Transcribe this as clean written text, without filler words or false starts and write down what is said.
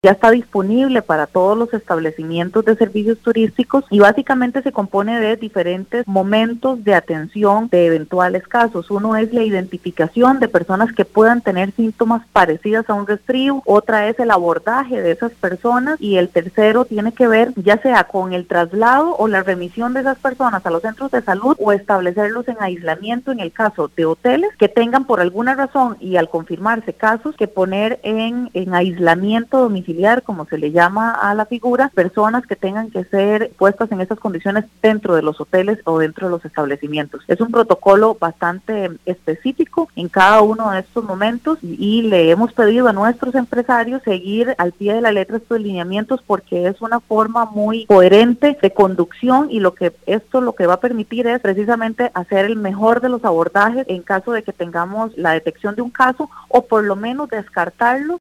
Ya está disponible para todos los establecimientos de servicios turísticos y básicamente se compone de diferentes momentos de atención de eventuales casos. Uno es la identificación de personas que puedan tener síntomas parecidos a un resfrío, otra es el abordaje de esas personas y el tercero tiene que ver ya sea con el traslado o la remisión de esas personas a los centros de salud o establecerlos en aislamiento en el caso de hoteles que tengan por alguna razón y al confirmarse casos que poner en aislamiento domiciliario, como se le llama a la figura, personas que tengan que ser puestas en esas condiciones dentro de los hoteles o dentro de los establecimientos. Es un protocolo bastante específico en cada uno de estos momentos y le hemos pedido a nuestros empresarios seguir al pie de la letra estos lineamientos porque es una forma muy coherente de conducción y lo que va a permitir es precisamente hacer el mejor de los abordajes en caso de que tengamos la detección de un caso o por lo menos descartarlo.